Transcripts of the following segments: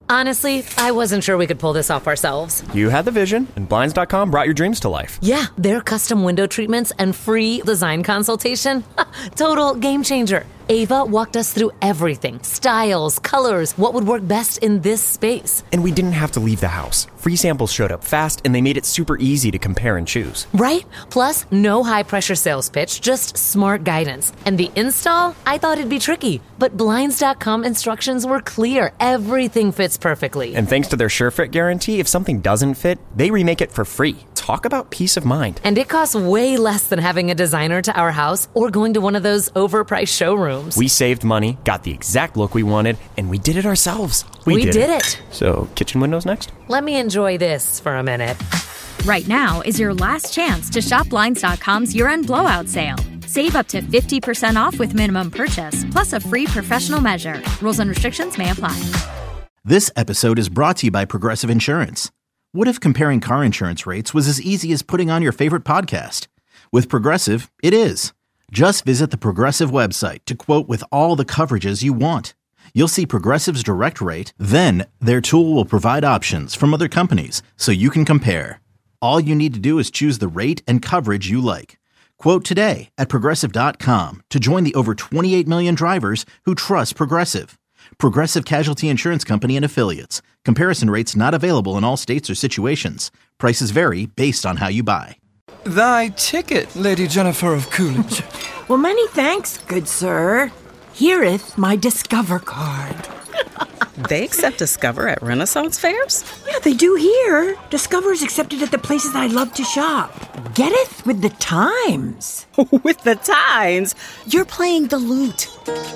Honestly, I wasn't sure we could pull this off ourselves. You had the vision, and Blinds.com brought your dreams to life. Yeah, their custom window treatments and free design consultation. Total game changer. Ava walked us through everything. Styles, colors, what would work best in this space. And we didn't have to leave the house. Free samples showed up fast, and they made it super easy to compare and choose. Right? Plus, no high-pressure sales pitch, just smart guidance. And the install? I thought it'd be tricky. But Blinds.com instructions were clear. Everything fits perfectly. And thanks to their SureFit guarantee, if something doesn't fit, they remake it for free. Talk about peace of mind. And it costs way less than having a designer to our house or going to one of those overpriced showrooms. We saved money, got the exact look we wanted, and we did it ourselves. We did it. So, kitchen windows next? Let me enjoy this for a minute. Right now is your last chance to shop Blinds.com's year-end blowout sale. Save up to 50% off with minimum purchase, plus a free professional measure. Rules and restrictions may apply. This episode is brought to you by Progressive Insurance. What if comparing car insurance rates was as easy as putting on your favorite podcast? With Progressive, it is. Just visit the Progressive website to quote with all the coverages you want. You'll see Progressive's direct rate, then their tool will provide options from other companies so you can compare. All you need to do is choose the rate and coverage you like. Quote today at Progressive.com to join the over 28 million drivers who trust Progressive. Progressive Casualty Insurance Company and Affiliates. Comparison rates not available in all states or situations. Prices vary based on how you buy. Thy ticket, Lady Jennifer of Coolidge. Well, many thanks, good sir. Here'th my Discover card. They accept Discover at Renaissance fairs? Yeah, they do here. Discover's accepted at the places I love to shop. Getteth with the times. With the times? You're playing the lute.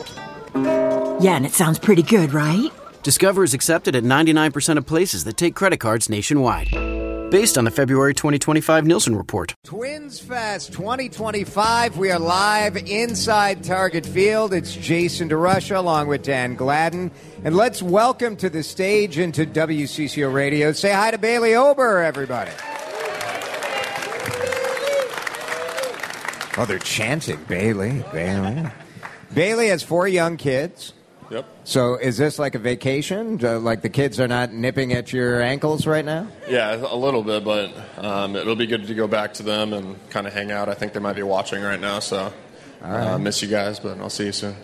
Yeah, and it sounds pretty good, right? Discover is accepted at 99% of places that take credit cards nationwide. Based on the February 2025 Nielsen report. Twins Fest 2025. We are live inside Target Field. It's Jason DeRusha along with Dan Gladden. And let's welcome to the stage into WCCO Radio. Say hi to Bailey Ober, everybody. Oh, they're chanting Bailey. Bailey has 4 young kids. Yep. So is this like a vacation? Like the kids are not nipping at your ankles right now? Yeah, a little bit, but it'll be good to go back to them and kind of hang out. I think they might be watching right now, so miss you guys, but I'll see you soon.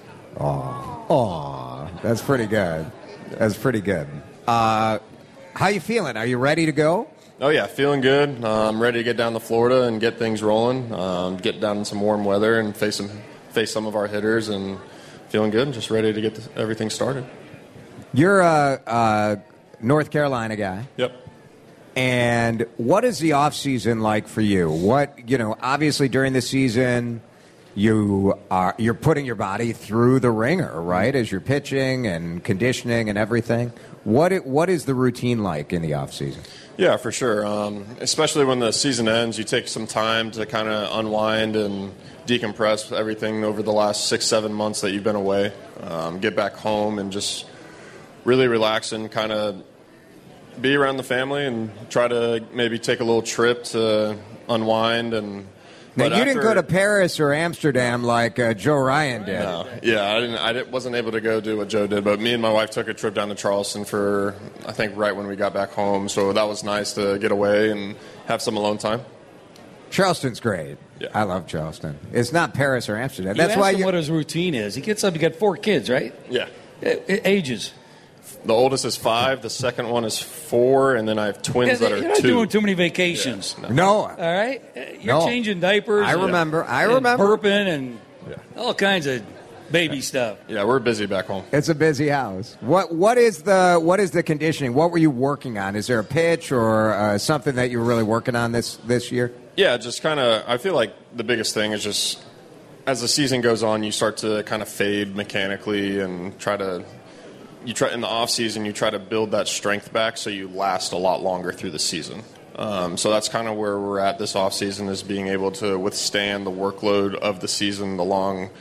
Aw, that's pretty good. That's pretty good. How you feeling? Are you ready to go? Oh, yeah, feeling good. I'm ready to get down to Florida and get things rolling, get down in some warm weather and face some of our hitters, and feeling good and just ready to get everything started. You're a North Carolina guy. Yep. And what is the off season like for you? Obviously during the season, you're putting your body through the ringer, right? As you're pitching and conditioning and everything. What is the routine like in the off season? Yeah, for sure. Especially when the season ends, you take some time to kind of unwind and decompress everything over the last 6-7 months that you've been away. Get back home and just really relax and kind of be around the family and try to maybe take a little trip to unwind. Now, you didn't go to Paris or Amsterdam like Joe Ryan did. No. Yeah, I wasn't able to go do what Joe did, but me and my wife took a trip down to Charleston for, I think, right when we got back home. So that was nice to get away and have some alone time. Charleston's great. Yeah. I love Charleston. It's not Paris or Amsterdam. That's why what his routine is. He gets up, you got 4 kids, right? Yeah. Ages. The oldest is 5, the second one is 4, and then I have twins that are 2. You're not doing too many vacations. Yeah, no. All right? You're changing diapers. I remember. And burping and all kinds of baby stuff. Yeah, we're busy back home. It's a busy house. What is the conditioning? What were you working on? Is there a pitch or something that you were really working on this year? Yeah, just kind of, I feel like the biggest thing is just as the season goes on, you start to kind of fade mechanically and in the off season, you try to build that strength back so you last a lot longer through the season. So that's kind of where we're at this off season, is being able to withstand the workload of the season, the long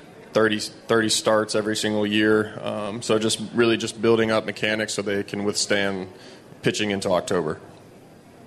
30 starts every single year. So just building up mechanics so they can withstand pitching into October.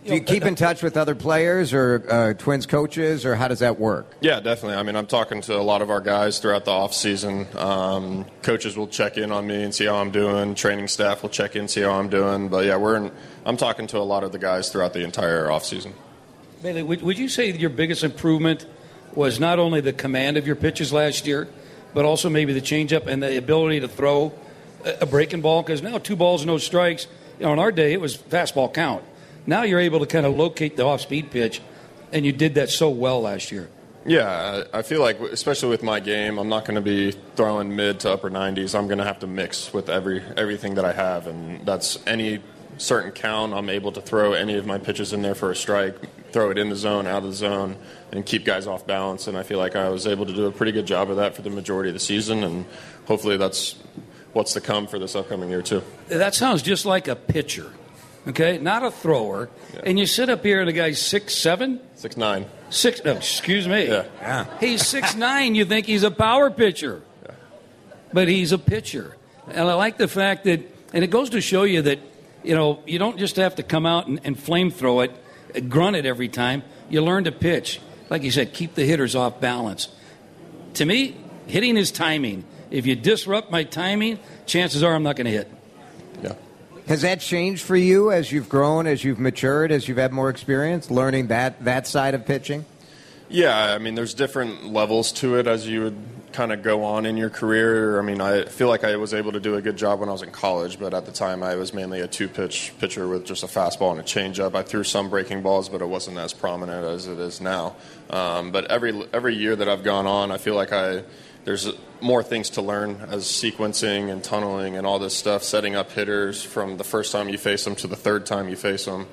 Do you keep in touch with other players or Twins coaches, or how does that work? Yeah, definitely. I mean, I'm talking to a lot of our guys throughout the off season. Coaches will check in on me and see how I'm doing. Training staff will check in, see how I'm doing. But yeah, I'm talking to a lot of the guys throughout the entire off season. Bailey, would you say that your biggest improvement was not only the command of your pitches last year, but also maybe the changeup and the ability to throw a breaking ball? Because now 2 balls, no strikes. In our day, it was fastball count. Now you're able to kind of locate the off-speed pitch, and you did that so well last year. Yeah, I feel like, especially with my game, I'm not going to be throwing mid to upper 90s. I'm going to have to mix with everything that I have, and that's any certain count. I'm able to throw any of my pitches in there for a strike, throw it in the zone, out of the zone, and keep guys off balance. And I feel like I was able to do a pretty good job of that for the majority of the season, and hopefully that's what's to come for this upcoming year too. That sounds just like a pitcher. Okay, not a thrower. Yeah. And you sit up here and the guy's 6'7"? 6'9". No, excuse me. Yeah. He's 6'9". You think he's a power pitcher. Yeah. But he's a pitcher. And I like the fact that, and it goes to show you that, you don't just have to come out and flame throw it, grunt it every time. You learn to pitch. Like you said, keep the hitters off balance. To me, hitting is timing. If you disrupt my timing, chances are I'm not going to hit. Yeah. Has that changed for you as you've grown, as you've matured, as you've had more experience, learning that side of pitching? Yeah, I mean, there's different levels to it as you would kind of go on in your career. I mean, I feel like I was able to do a good job when I was in college, but at the time I was mainly a 2-pitch pitcher with just a fastball and a changeup. I threw some breaking balls, but it wasn't as prominent as it is now. But every year that I've gone on, I feel like there's more things to learn as sequencing and tunneling and all this stuff, setting up hitters from the first time you face them to the third time you face them.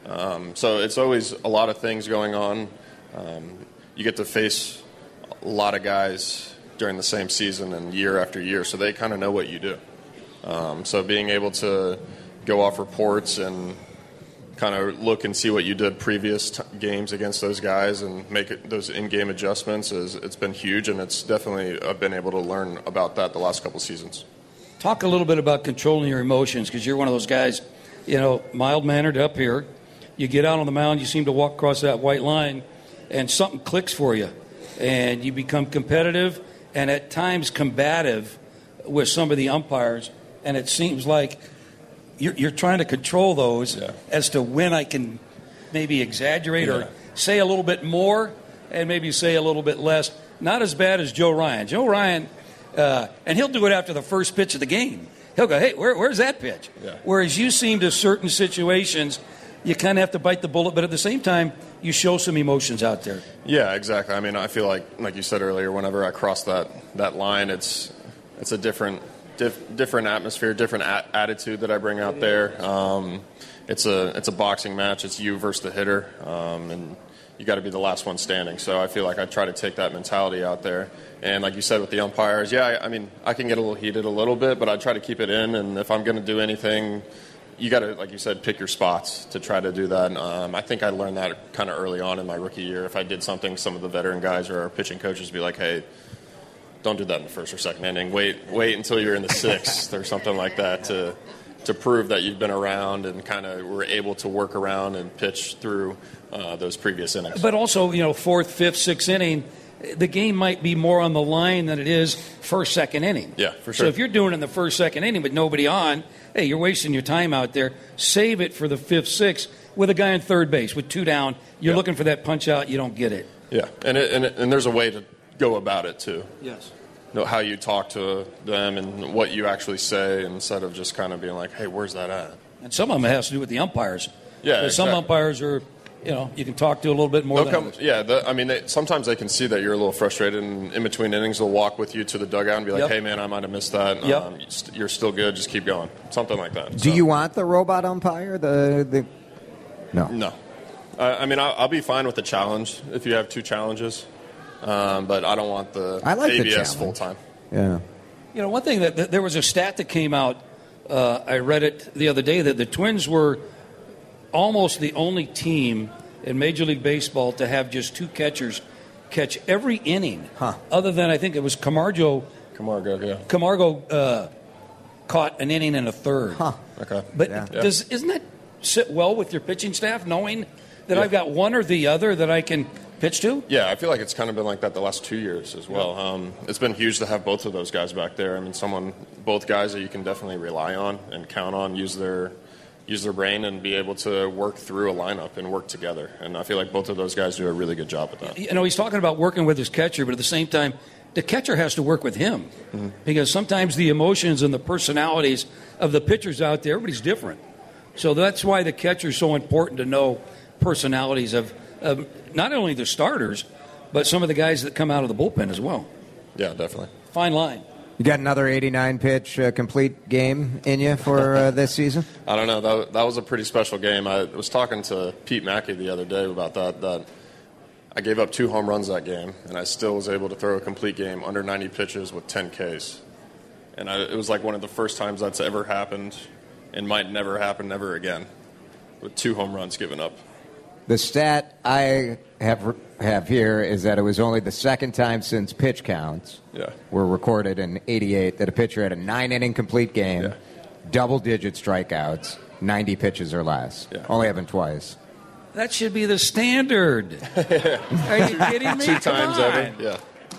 So it's always a lot of things going on. You get to face a lot of guys during the same season and year after year, so they kind of know what you do. So being able to go off reports and kind of look and see what you did previous games against those guys and make those in-game adjustments, it's been huge, and it's definitely I've been able to learn about that the last couple seasons. Talk a little bit about controlling your emotions, because you're one of those guys, mild-mannered up here. You get out on the mound, you seem to walk across that white line, and something clicks for you, and you become competitive and at times combative with some of the umpires, and it seems like you're trying to control those as to when I can maybe exaggerate or say a little bit more and maybe say a little bit less. Not as bad as Joe Ryan. Joe Ryan, and he'll do it after the first pitch of the game. He'll go, hey, where's that pitch? Yeah. Whereas you seem to certain situations, you kind of have to bite the bullet, but at the same time, you show some emotions out there. Yeah, exactly. I mean, I feel like you said earlier, whenever I cross that line, it's a different atmosphere, different attitude that I bring out there. It's a boxing match. It's you versus the hitter, and you got to be the last one standing. So I feel like I try to take that mentality out there. And like you said with the umpires, I mean, I can get a little heated a little bit, but I try to keep it in. And if I'm going to do anything, you got to, like you said, pick your spots to try to do that. I think I learned that kind of early on in my rookie year. If I did something, some of the veteran guys or our pitching coaches would be like, hey, don't do that in the first or second inning. Wait until you're in the sixth or something like that to prove that you've been around and kind of were able to work around and pitch through those previous innings. But also, fourth, fifth, sixth inning, the game might be more on the line than it is first, second inning. Yeah, for sure. So if you're doing it in the first, second inning with nobody on, hey, you're wasting your time out there. Save it for the fifth, sixth with a guy on third base with 2 down. You're looking for that punch out. You don't get it. Yeah, and there's a way to go about it too. Yes. How you talk to them and what you actually say instead of just kind of being like, hey, where's that at? And some of them has to do with the umpires. Yeah, exactly. Some umpires are, you can talk to a little bit more than others. Yeah, sometimes they can see that you're a little frustrated, and in between innings they'll walk with you to the dugout and be like, hey, man, I might have missed that. You're still good. Just keep going. Something like that. Do you want the robot umpire? No. I mean, I'll be fine with the challenge if you have 2 challenges. But I don't want the ABS full time. Yeah. One thing that there was a stat that came out. I read it the other day that the Twins were almost the only team in Major League Baseball to have just 2 catchers catch every inning. Other than I think it was Camargo. Camargo caught an inning and a third. Okay. But isn't that sit well with your pitching staff, knowing that I've got one or the other that I can pitch to? Yeah, I feel like it's kind of been like that the last 2 years as well. It's been huge to have both of those guys back there. I mean, both guys that you can definitely rely on and count on, use their brain and be able to work through a lineup and work together. And I feel like both of those guys do a really good job with that. You know, he's talking about working with his catcher, but at the same time, the catcher has to work with him. Because sometimes the emotions and the personalities of the pitchers out there, everybody's different. So that's why the catcher is so important to know personalities of not only the starters, but some of the guys that come out of the bullpen as well. Yeah, definitely. Fine line. You got another 89-pitch complete game in you for this season? I don't know. That was a pretty special game. I was talking to Pete Mackey the other day about that I gave up 2 home runs that game, and I still was able to throw a complete game under 90 pitches with 10 Ks. And it was like one of the first times that's ever happened and might never happen ever again, with 2 home runs given up. The stat I have here is that it was only the second time since pitch counts were recorded in 88 that a pitcher had a 9-inning complete game, double-digit strikeouts, 90 pitches or less. Only happened twice. That should be the standard. Are you kidding me? 2 times ever. Yeah.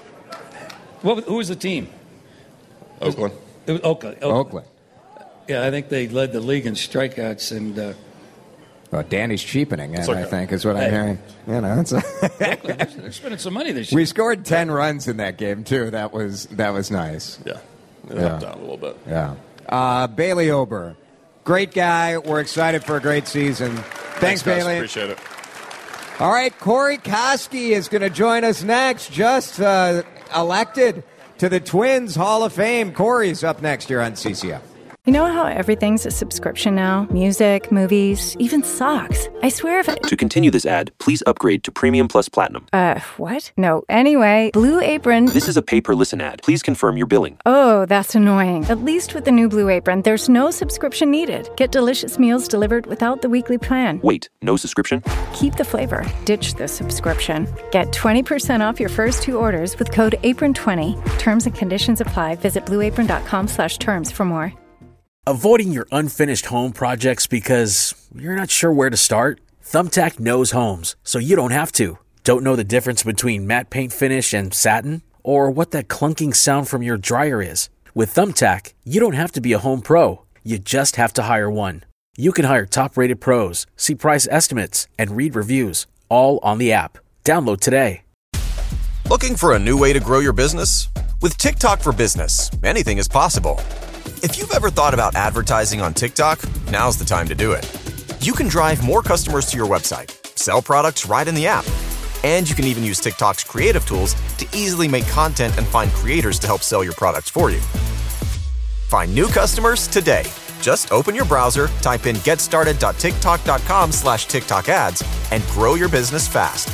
Who was the team? Oakland. It was Oakland. Yeah, I think they led the league in strikeouts and. Well, Danny's cheapening it, I think, is what I'm hearing. You know, they're spending some money this year. We scored 10 runs in that game too. That was nice. Yeah, it helped out a little bit. Yeah, Bailey Ober, great guy. We're excited for a great season. Thanks guys. Bailey. Appreciate it. All right, Corey Koski is going to join us next. Just elected to the Twins Hall of Fame. Corey's up next here on CCF. You know how everything's a subscription now? Music, movies, even socks. I swear if To continue this ad, please upgrade to Premium Plus Platinum. What? No. Anyway, Blue Apron... This is a pay-per-listen ad. Please confirm your billing. Oh, that's annoying. At least with the new Blue Apron, there's no subscription needed. Get delicious meals delivered without the weekly plan. Wait, no subscription? Keep the flavor. Ditch the subscription. Get 20% off your first 2 orders with code APRON20. Terms and conditions apply. Visit blueapron.com/terms for more. Avoiding your unfinished home projects because you're not sure where to start? Thumbtack knows homes, so you don't have to. Don't know the difference between matte paint finish and satin? Or what that clunking sound from your dryer is? With Thumbtack, you don't have to be a home pro. You just have to hire one. You can hire top-rated pros, see price estimates, and read reviews, all on the app. Download today. Looking for a new way to grow your business? With TikTok for Business, anything is possible. If you've ever thought about advertising on TikTok, now's the time to do it. You can drive more customers to your website, sell products right in the app, and you can even use TikTok's creative tools to easily make content and find creators to help sell your products for you. Find new customers today. Just open your browser, type in getstarted.tiktok.com/TikTok ads, and grow your business fast.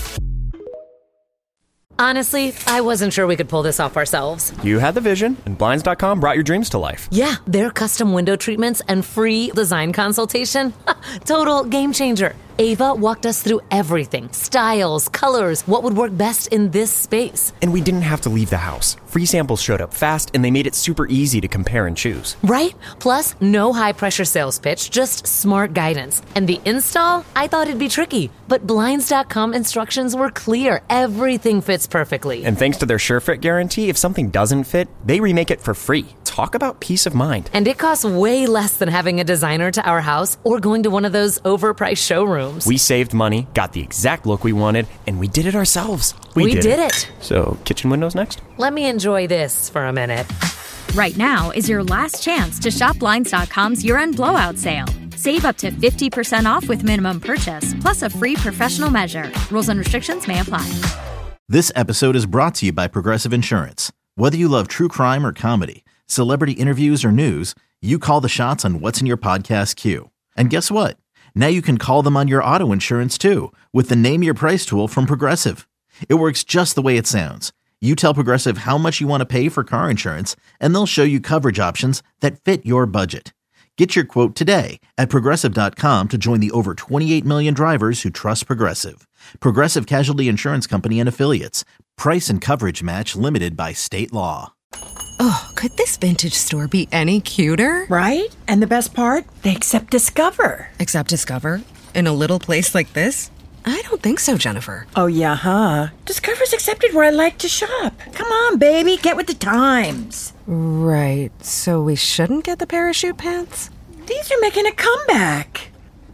Honestly, I wasn't sure we could pull this off ourselves. You had the vision, and Blinds.com brought your dreams to life. Yeah, their custom window treatments and free design consultation. Total game changer. Ava walked us through everything. Styles, colors, what would work best in this space. And we didn't have to leave the house. Free samples showed up fast, and they made it super easy to compare and choose. Right? Plus, no high-pressure sales pitch, just smart guidance. And the install? I thought it'd be tricky, but Blinds.com instructions were clear. Everything fits perfectly. And thanks to their SureFit guarantee, if something doesn't fit, they remake it for free. Talk about peace of mind. And it costs way less than having a designer to our house or going to one of those overpriced showrooms. We saved money, got the exact look we wanted, and we did it ourselves. We did it. So, kitchen windows next? Let me enjoy this for a minute. Right now is your last chance to shop Blinds.com's year-end blowout sale. Save up to 50% off with minimum purchase, plus a free professional measure. Rules and restrictions may apply. This episode is brought to you by Progressive Insurance. Whether you love true crime or comedy, celebrity interviews or news, you call the shots on what's in your podcast queue. And guess what? Now you can call them on your auto insurance too with the Name Your Price tool from Progressive. It works just the way it sounds. You tell Progressive how much you want to pay for car insurance, and they'll show you coverage options that fit your budget. Get your quote today at Progressive.com to join the over 28 million drivers who trust Progressive. Progressive Casualty Insurance Company and Affiliates. Price and coverage match limited by state law. Oh, could this vintage store be any cuter? Right? And the best part? They accept Discover. Accept Discover? In a little place like this? I don't think so, Jennifer. Oh, yeah, huh? Discover's accepted where I like to shop. Come on, baby, get with the times. Right, so we shouldn't get the parachute pants? These are making a comeback.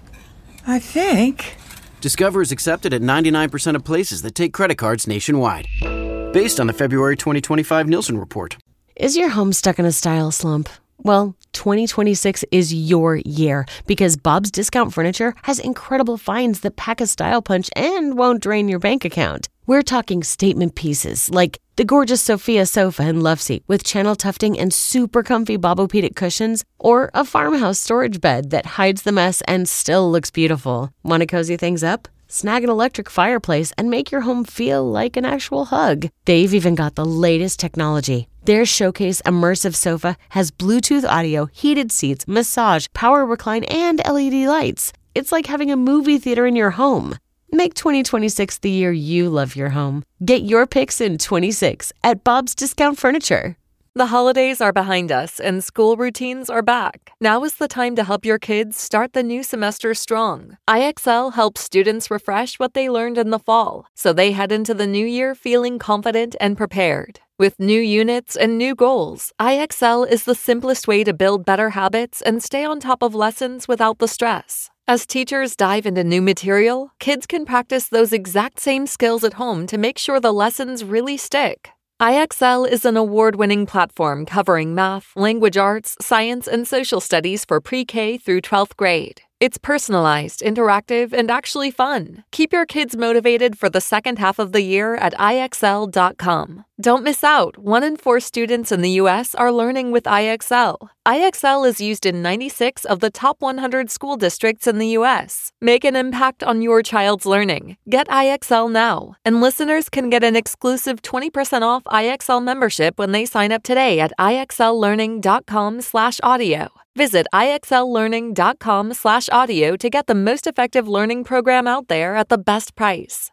I think. Discover is accepted at 99% of places that take credit cards nationwide. Based on the February 2025 Nielsen report. Is your home stuck in a style slump? Well, 2026 is your year because Bob's Discount Furniture has incredible finds that pack a style punch and won't drain your bank account. We're talking statement pieces like the gorgeous Sophia sofa and love seat with channel tufting and super comfy Bobopedic cushions, or a farmhouse storage bed that hides the mess and still looks beautiful. Want to cozy things up? Snag an electric fireplace and make your home feel like an actual hug. They've even got the latest technology. Their Showcase Immersive Sofa has Bluetooth audio, heated seats, massage, power recline, and LED lights. It's like having a movie theater in your home. Make 2026 the year you love your home. Get your picks in 26 at Bob's Discount Furniture. The holidays are behind us and school routines are back. Now is the time to help your kids start the new semester strong. IXL helps students refresh what they learned in the fall, so they head into the new year feeling confident and prepared. With new units and new goals, IXL is the simplest way to build better habits and stay on top of lessons without the stress. As teachers dive into new material, kids can practice those exact same skills at home to make sure the lessons really stick. IXL is an award-winning platform covering math, language arts, science, and social studies for pre-K through 12th grade. It's personalized, interactive, and actually fun. Keep your kids motivated for the second half of the year at IXL.com. Don't miss out. 1 in 4 students in the U.S. are learning with IXL. IXL is used in 96 of the top 100 school districts in the U.S. Make an impact on your child's learning. Get IXL now. And listeners can get an exclusive 20% off IXL membership when they sign up today at IXLlearning.com/audio. Visit IXLlearning.com/audio to get the most effective learning program out there at the best price.